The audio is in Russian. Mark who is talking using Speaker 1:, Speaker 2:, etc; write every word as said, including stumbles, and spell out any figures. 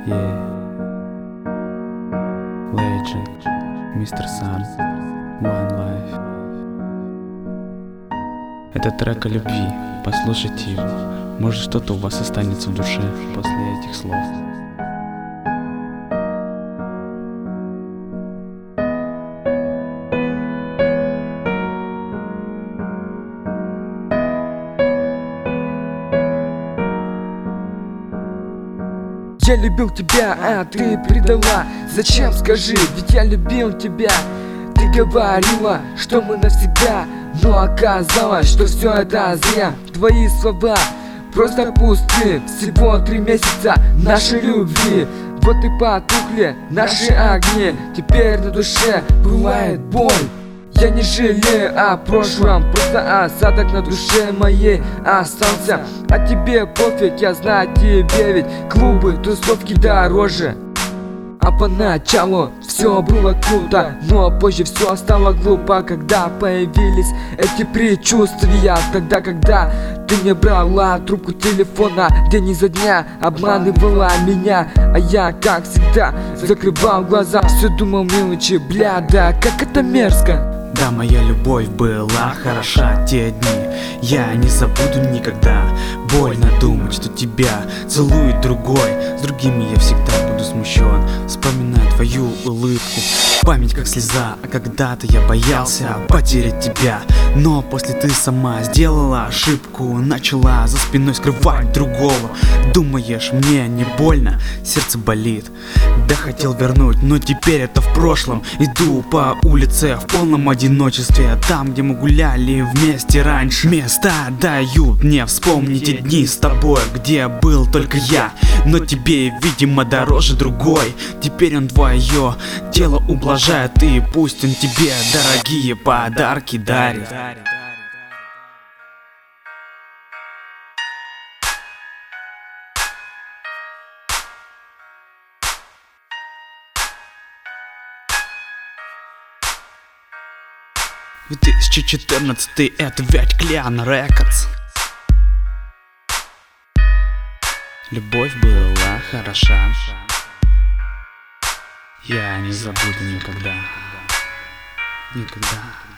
Speaker 1: Yeah. Legend, мистер Sun, One Life. Это трек о любви, послушайте его. Может, что-то у вас останется в душе после этих слов.
Speaker 2: Я любил тебя, а ты предала. Зачем, скажи, ведь я любил тебя. Ты говорила, что мы навсегда, но оказалось, что все это зря. Твои слова просто пусты. Всего три месяца нашей любви. Вот и потухли наши огни. Теперь на душе бывает боль. Я не жалею о прошлом, просто осадок на душе моей остался. А тебе пофиг, я знаю тебе, ведь клубы, тусовки дороже. А поначалу все было круто, но позже все стало глупо, когда появились эти предчувствия. Тогда, когда ты не брала трубку телефона, день изо дня обманывала меня. А я, как всегда, закрывал глаза, все думал мелочи, бля, да как это мерзко.
Speaker 1: Да, моя любовь была хороша те дни, я не забуду никогда. Больно думать, что тебя целует другой. С другими я всегда буду смущен, вспоминая твою улыбку. Память как слеза, а когда-то я боялся потерять тебя. Но после ты сама сделала ошибку, начала за спиной скрывать другого. Думаешь, мне не больно? Сердце болит. Да, хотел вернуть, но теперь это в прошлом. Иду по улице в полном одиночестве, там, где мы гуляли вместе раньше. Места дают мне вспомнить те дни с тобой, где был только я. Но тебе, видимо, дороже другой. Теперь он твое тело ублажает, и пусть он тебе дорогие подарки дарит. две тысячи четырнадцатый, это Вятьклиан Рекордс. Любовь была хороша, я не забуду никогда, никогда.